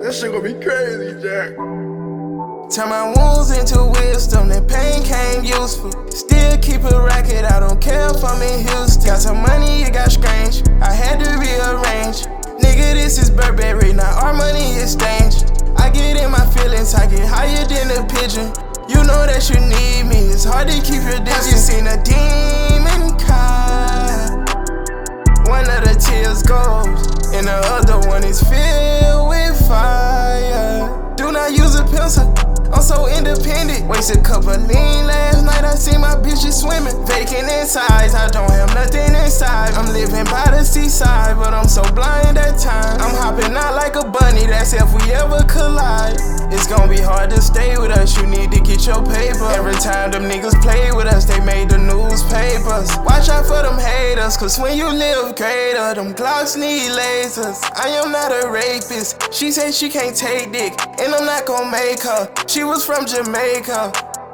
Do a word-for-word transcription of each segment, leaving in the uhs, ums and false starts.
That shit gonna be crazy, Jack. Turn my wounds into wisdom, that pain came useful. Still keep a racket, I don't care if I'm in Houston. Got some money, it got strange, I had to rearrange. Nigga, this is Burberry, now our money is stained. I get in my feelings, I get higher than a pigeon. You know that you need me, it's hard to keep your distance. Have you seen a demon cry? One of the tears goes, and the other one is filled with fire. Do not use a pencil, I'm so independent. Waste a cup of lean last night, I see my bitches swimming. Vacant inside, I don't have nothing inside. I'm living by the seaside, but I'm so blind at times. I'm hopping out like a bunny, that's if we ever collide. It's gonna be hard to stay with us, you need to get your paper. Every time them niggas play with us, they made the newspapers. Watch out for them haters, cause when you live greater, them Glocks need lasers. I am not a rapist, she said she can't take dick, and I'm not gonna make her. She was from Jamaica.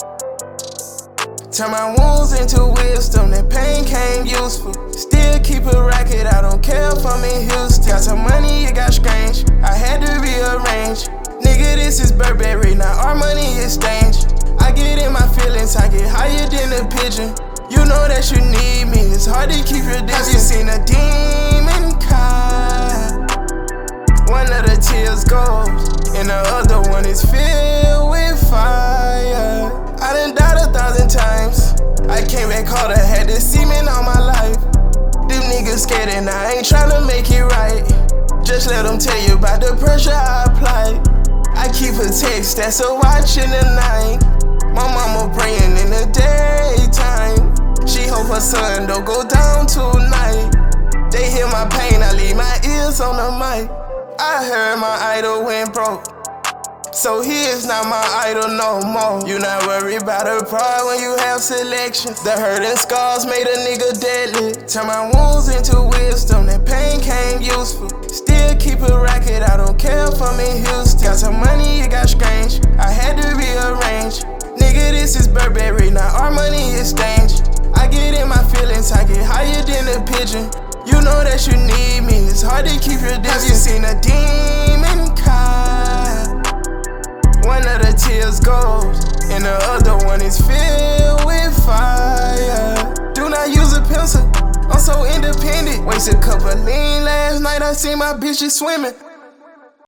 Turn my wounds into wisdom, that pain came useful. Still keep a racket, I don't care if I'm in Houston. Got some money, it got strange, I had to rearrange. Nigga, this is Burberry, now our money is stained. I get in my feelings, I get higher than a pigeon. You know that you need me, it's hard to keep your distance. Have you seen a demon cry? One of the tears goes, and the other one is filled with fire. I done died a thousand times, I came back harder, had this semen all my life. Them niggas scared and I ain't tryna make it right. Just let them tell you about the pressure I apply. I keep a text, that's a watch in the night. My mama praying in the daytime. She hope her son don't go down tonight. They hear my pain, I leave my ears on the mic. I heard my idol went broke, so he is not my idol no more. You not worried about her pride when you have selections. The hurt and scars made a nigga deadly. Turn my wounds into wisdom, that pain came useful. Still keep a racket, I don't care if I'm in Houston. Got some money, it got strange, I had to rearrange. Nigga, this is Burberry, now our money is stained. I get in my feelings, I get higher than a pigeon. You know that you need me, it's hard to keep your distance. Have you seen a demon cry? One of the tears goes, and the other one is filled with fire. Do not use a pencil, I'm so independent. Waste a cup of lean last night, I see my bitches swimming.